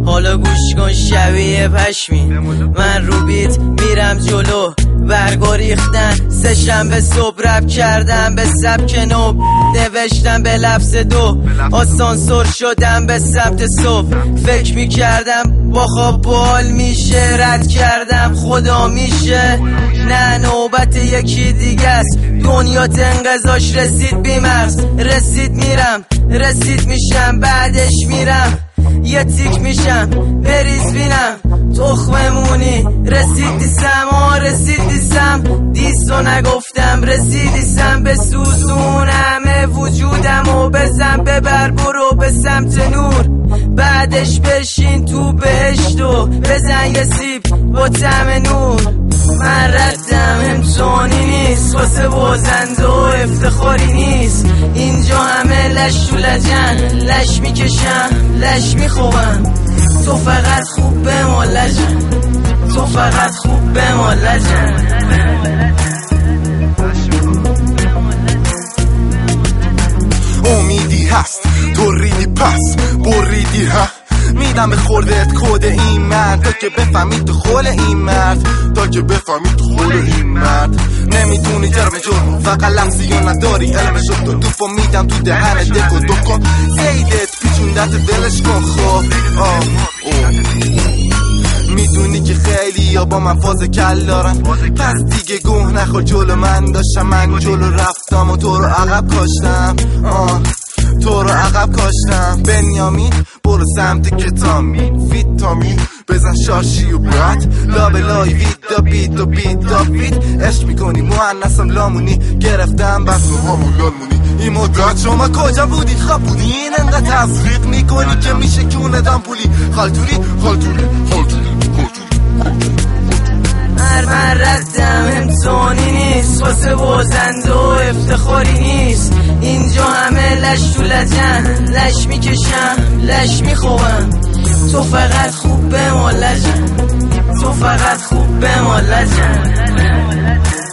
حالا گوش کن شبیه پشمی، من رو بیت میرم جلو، برگا ریختن سه شنبه صبح رپ کردم به سبک نوب، نوشتم به لفظ دو، آسانسور شدم به سمت صبح، فکر میکردم با خواب بال میشه، رد کردم خدا میشه، نه نوبت یکی دیگه است، دنیا تنقضاش رسید بیمرز، رسید میرم رسید میشم، بعدش میرم یه تیک میشم بریز بینم تخممونی، رسید دیسم رسید دیسم، دیستو نگفتم رسید دیسم، به سوزونم وجودم و بزن ببر برو به سمت نور، بعدش بشین تو بهشت و بزن یه سیب با طعم نور، من ردم امتحانی نیست واسه بازنده و افتخاری نیست، اینجا همه لش تو لجن، لش میکشم لش میخوبم، تو فقط خوب به ما لجن، تو فقط خوب به ما لجن. امیدی هست تو ریدی پس بریدی ها، میدم به خوردت کد این مرد تا که بفهمی تو خول این مرد، تا که بفهمی تو خول این مرد، نمیتونی جرم فقط لحظی و نداری علم شد تو دوفو میدم تو دهن دکو دو کن، زیدت پیچوندت دلش کن خب میدونی که خیلی یا با من فاز کل دارن، پس دیگه گوه نخور جلو من، داشتم من جلو رفتم و تو رو عقب کاشتم، تو رو عقب کاشتم، بنیامین برو سمت کتامین، ویتامین بزن شاشی و بعد لابلای وید دا بیت دا بیت دا بیت، عشق میکنی مهنسم لامونی، گرفتم بس و همون لالمونی، این مدت شما کجا بودی خواب بودی، این انقدر تزریق میکنی که میشه کونه دامپولی، خالتوری خالتوری خالتوری من ردم امتحانی نیست واسه بازنده و افتخاری نیست، اینجا همه لش تو لجن، لش میکشم لش میخوبم، تو فقط خوب به ما لجن، تو فقط خوب به ما لجن.